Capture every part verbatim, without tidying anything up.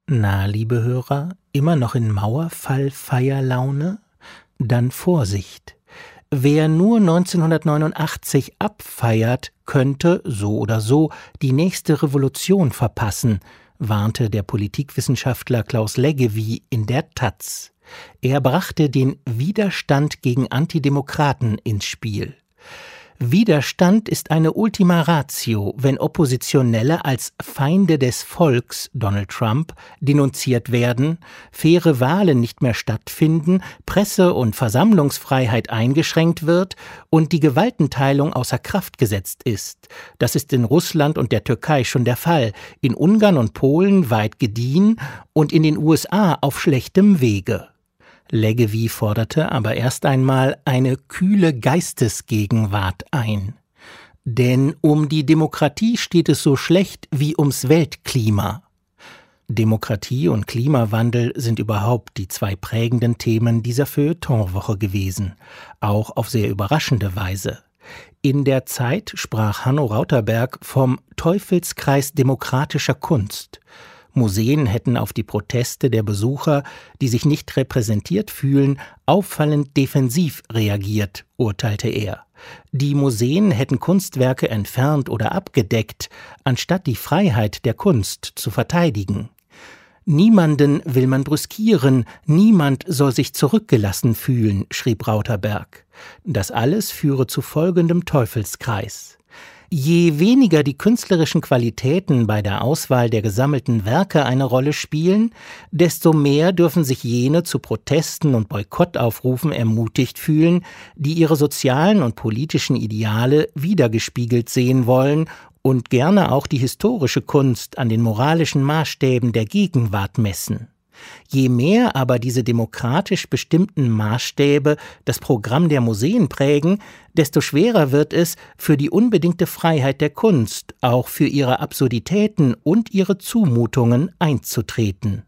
Na, liebe Hörer, immer noch in Mauerfall-Feierlaune? Dann Vorsicht! Wer nur neunzehnhundertneunundachtzig abfeiert, könnte, so oder so, die nächste Revolution verpassen, warnte der Politikwissenschaftler Klaus Leggevi in der Taz. Er brachte den Widerstand gegen Antidemokraten ins Spiel. Widerstand ist eine Ultima Ratio, wenn Oppositionelle als Feinde des Volks, Donald Trump, denunziert werden, faire Wahlen nicht mehr stattfinden, Presse- und Versammlungsfreiheit eingeschränkt wird und die Gewaltenteilung außer Kraft gesetzt ist. Das ist in Russland und der Türkei schon der Fall, in Ungarn und Polen weit gediehen und in den U S A auf schlechtem Wege. Leggevi forderte aber erst einmal eine kühle Geistesgegenwart ein. Denn um die Demokratie steht es so schlecht wie ums Weltklima. Demokratie und Klimawandel sind überhaupt die zwei prägenden Themen dieser Feuilletonwoche gewesen, auch auf sehr überraschende Weise. In der Zeit sprach Hanno Rauterberg vom Teufelskreis demokratischer Kunst. Museen hätten auf die Proteste der Besucher, die sich nicht repräsentiert fühlen, auffallend defensiv reagiert, urteilte er. Die Museen hätten Kunstwerke entfernt oder abgedeckt, anstatt die Freiheit der Kunst zu verteidigen. Niemanden will man brüskieren, niemand soll sich zurückgelassen fühlen, schrieb Rauterberg. Das alles führe zu folgendem Teufelskreis. Je weniger die künstlerischen Qualitäten bei der Auswahl der gesammelten Werke eine Rolle spielen, desto mehr dürfen sich jene zu Protesten und Boykottaufrufen ermutigt fühlen, die ihre sozialen und politischen Ideale widergespiegelt sehen wollen und gerne auch die historische Kunst an den moralischen Maßstäben der Gegenwart messen. Je mehr aber diese demokratisch bestimmten Maßstäbe das Programm der Museen prägen, desto schwerer wird es, für die unbedingte Freiheit der Kunst, auch für ihre Absurditäten und ihre Zumutungen einzutreten.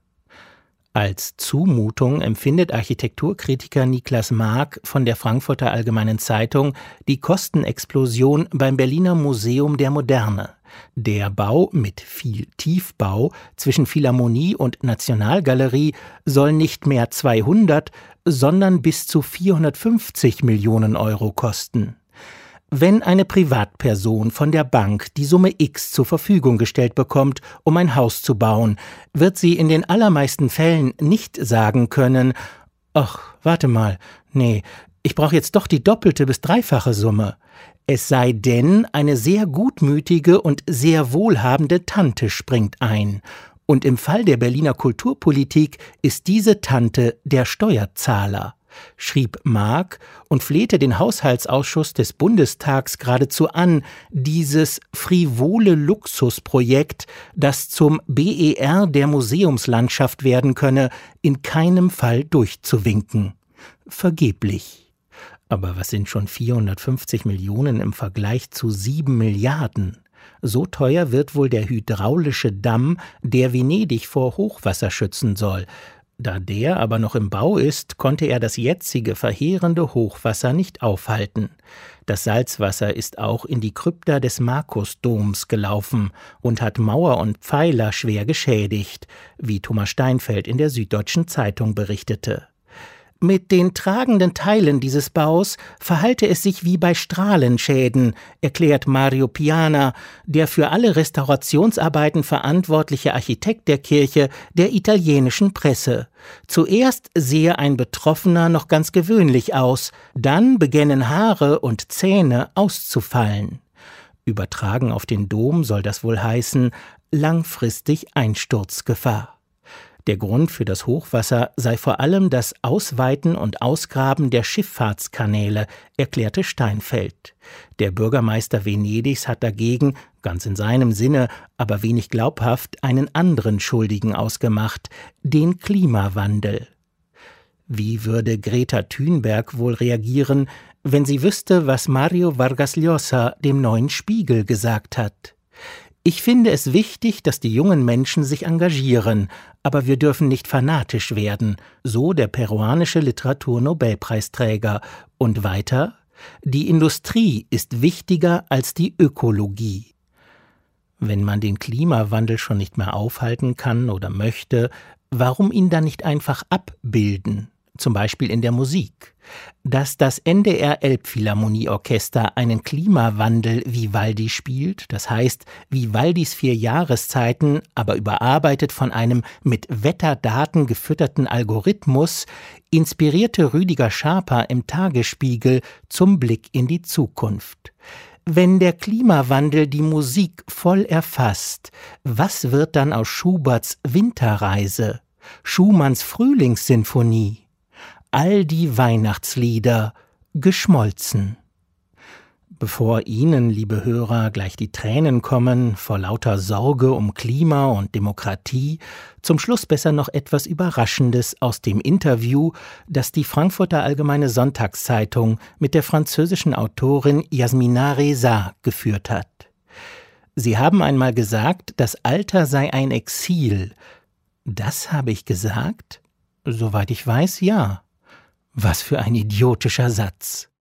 Als Zumutung empfindet Architekturkritiker Niklas Mark von der Frankfurter Allgemeinen Zeitung die Kostenexplosion beim Berliner Museum der Moderne. Der Bau mit viel Tiefbau zwischen Philharmonie und Nationalgalerie soll nicht mehr zweihundert, sondern bis zu vierhundertfünfzig Millionen Euro kosten. Wenn eine Privatperson von der Bank die Summe X zur Verfügung gestellt bekommt, um ein Haus zu bauen, wird sie in den allermeisten Fällen nicht sagen können: »Ach, warte mal, nee, ich brauche jetzt doch die doppelte bis dreifache Summe.« Es sei denn, eine sehr gutmütige und sehr wohlhabende Tante springt ein. Und im Fall der Berliner Kulturpolitik ist diese Tante der Steuerzahler, schrieb Mark und flehte den Haushaltsausschuss des Bundestags geradezu an, dieses frivole Luxusprojekt, das zum B E R der Museumslandschaft werden könne, in keinem Fall durchzuwinken. Vergeblich. Aber was sind schon vierhundertfünfzig Millionen im Vergleich zu sieben Milliarden? So teuer wird wohl der hydraulische Damm, der Venedig vor Hochwasser schützen soll. Da der aber noch im Bau ist, konnte er das jetzige verheerende Hochwasser nicht aufhalten. Das Salzwasser ist auch in die Krypta des Markusdoms gelaufen und hat Mauer und Pfeiler schwer geschädigt, wie Thomas Steinfeld in der Süddeutschen Zeitung berichtete. Mit den tragenden Teilen dieses Baus verhalte es sich wie bei Strahlenschäden, erklärt Mario Piana, der für alle Restaurationsarbeiten verantwortliche Architekt der Kirche, der italienischen Presse. Zuerst sehe ein Betroffener noch ganz gewöhnlich aus, dann begännen Haare und Zähne auszufallen. Übertragen auf den Dom soll das wohl heißen: langfristig Einsturzgefahr. Der Grund für das Hochwasser sei vor allem das Ausweiten und Ausgraben der Schifffahrtskanäle, erklärte Steinfeld. Der Bürgermeister Venedigs hat dagegen, ganz in seinem Sinne, aber wenig glaubhaft, einen anderen Schuldigen ausgemacht: den Klimawandel. Wie würde Greta Thunberg wohl reagieren, wenn sie wüsste, was Mario Vargas Llosa dem Neuen Spiegel gesagt hat? Ich finde es wichtig, dass die jungen Menschen sich engagieren, aber wir dürfen nicht fanatisch werden, so der peruanische Literaturnobelpreisträger. Und weiter: Die Industrie ist wichtiger als die Ökologie. Wenn man den Klimawandel schon nicht mehr aufhalten kann oder möchte, warum ihn dann nicht einfach abbilden? Zum Beispiel in der Musik. Dass das N D R Elbphilharmonieorchester einen Klimawandel Vivaldi spielt, das heißt Vivaldis vier Jahreszeiten, aber überarbeitet von einem mit Wetterdaten gefütterten Algorithmus, inspirierte Rüdiger Schaper im Tagesspiegel zum Blick in die Zukunft. Wenn der Klimawandel die Musik voll erfasst, was wird dann aus Schuberts Winterreise, Schumanns Frühlingssinfonie? All die Weihnachtslieder geschmolzen. Bevor Ihnen, liebe Hörer, gleich die Tränen kommen vor lauter Sorge um Klima und Demokratie, zum Schluss besser noch etwas Überraschendes aus dem Interview, das die Frankfurter Allgemeine Sonntagszeitung mit der französischen Autorin Yasmina Reza geführt hat. Sie haben einmal gesagt, das Alter sei ein Exil. Das habe ich gesagt? Soweit ich weiß, ja. Was für ein idiotischer Satz.